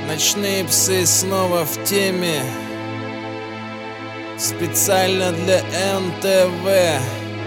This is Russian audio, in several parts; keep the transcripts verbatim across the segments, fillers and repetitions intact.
Ночные псы снова в теме. Специально для эн тэ вэ.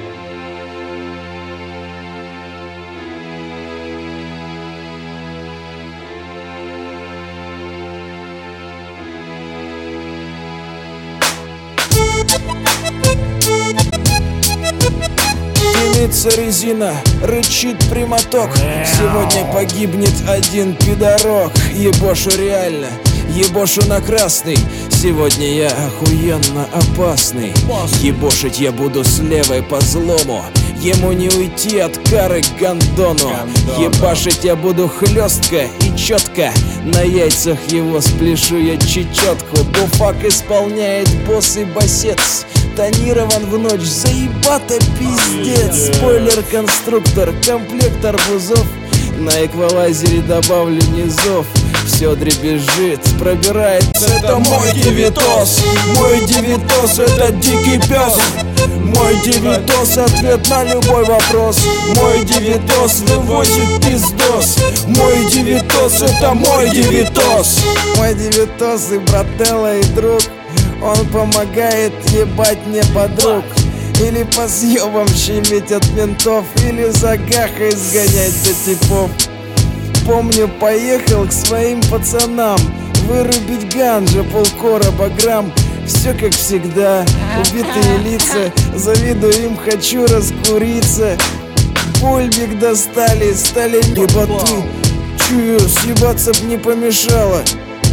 Дымится резина, рычит прямоток. Сегодня погибнет один пидорок. Ебошу реально, ебошу на красный. Сегодня я охуенно опасный. Ебошить я буду с левой по злому. Ему не уйти от кары к гандону. Ебашить я буду хлестко и четко. На яйцах его спляшу я чечетку. Буфак исполняет босс и басец. Тонирован в ночь, заебато пиздец. Спойлер-конструктор, комплект арбузов. На эквалайзере добавлю низов. Все дребезжит, пробирается. Это мой девитос. Мой девитос, это дикий пес. Мой девитос, ответ на любой вопрос. Мой девитос вывозит пиздос. Мой девитос, это мой девитос. Мой девитос и брателло, и друг. Он помогает ебать мне подруг. Или по съебам щемить от ментов. Или за гахой сгонять до типов. Помню, поехал к своим пацанам вырубить ганджа, полкороба грамм. Все как всегда, убитые лица. Завидую им, хочу раскуриться. Бульбик достали, стали ебаты. Чую, съебаться б не помешало.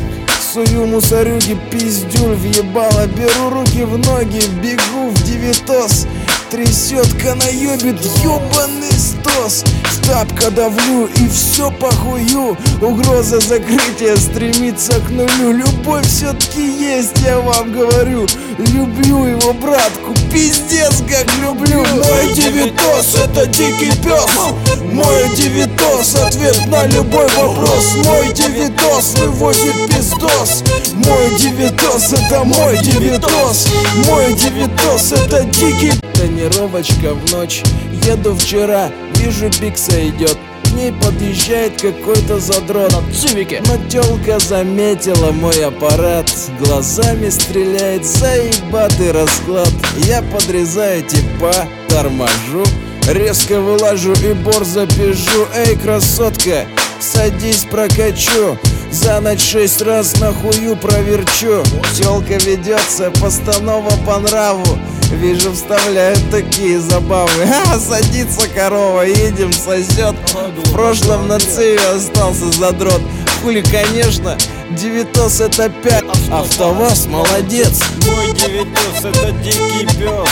Сую мусорюги пиздюль въебало. Беру руки в ноги, бегу в девитос. Трясет, канаёбит, ёбаный стос. Тапка давлю и все похую. Угроза закрытия стремится к нулю. Любовь все-таки есть, я вам говорю. Люблю его, братку, пиздец как люблю. Мой девитос, это дикий пес. Мой девитос, ответ на любой вопрос. Мой девитос вывозит пиздос. Мой девитос, это мой девитос. Мой девитос, это дикий. Тонировочка в ночь. Еду вчера, вижу, Бикса идет. К ней подъезжает какой-то задрот. Но тёлка заметила мой аппарат. Глазами стреляет, заебатый расклад. Я подрезаю типа, торможу. Резко вылажу и борзо пижу. Эй, красотка, садись, прокачу. За ночь шесть раз нахую проверчу. Тёлка ведется, постанова по нраву. Вижу, вставляют такие забавы. Ха, садится корова, едем, сосет. В прошлом на цеве остался задрот. Хули, конечно, девитос это пять. АвтоВАЗ молодец. Мой девитос это дикий пес.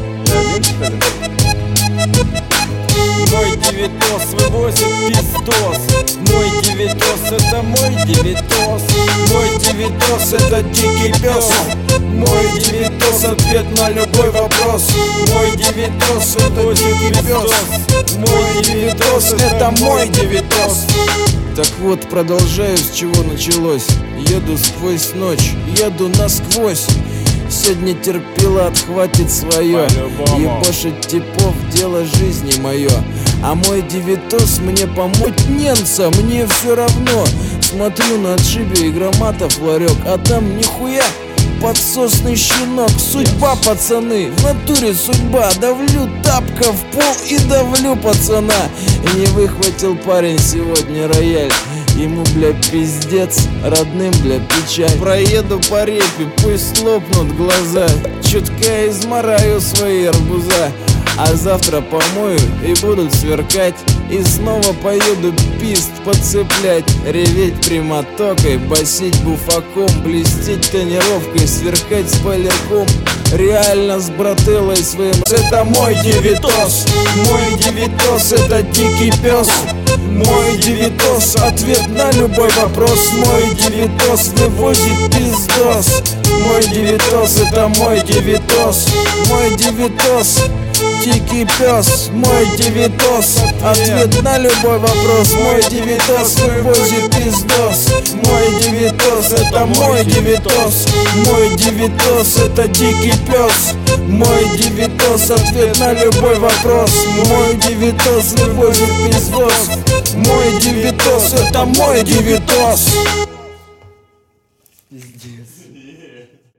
Мой девитос вывозит пиздос. Мой девитос это мой девитос. Мой девитос это дикий пес. Мой девитос ответ на любой вопрос. Мой девитос это дикий пес. Мой девитос это мой девитос. Так вот, продолжаю, с чего началось. Еду сквозь ночь, еду насквозь. Сегодня терпила, отхватит свое. Ебошить типов, дело жизни мое. А мой девитос мне помочь немца, мне все равно. Смотрю на отшибе игроматов ларек, а там нихуя. Подсосный щенок, судьба, пацаны, в натуре судьба. Давлю тапка в пол и давлю пацана. И не выхватил парень сегодня рояль. Ему, бля, пиздец, родным, бля, печаль. Проеду по репе, пусть лопнут глаза. Чутка измараю свои арбуза. А завтра помою и будут сверкать. И снова поеду пист подцеплять. Реветь прямотокой, басить буфаком. Блестеть тонировкой, сверкать спойлерком. Реально с брателлой своим. Это мой девитос. Мой девитос это дикий пес. Мой девитос ответ на любой вопрос. Мой девитос вывозит пиздос. Мой девитос это мой девитос. Мой девитос дикий пес. Мой девитос ответ на любой вопрос. Мой девитос вывозит пиздос. Мой девитос это мой девитос. Мой девитос это дикий пес. Мой девитос ответ на любой вопрос. Мой девитос вывозит пиздос. Мой девитос это мой девитос. Пиздец.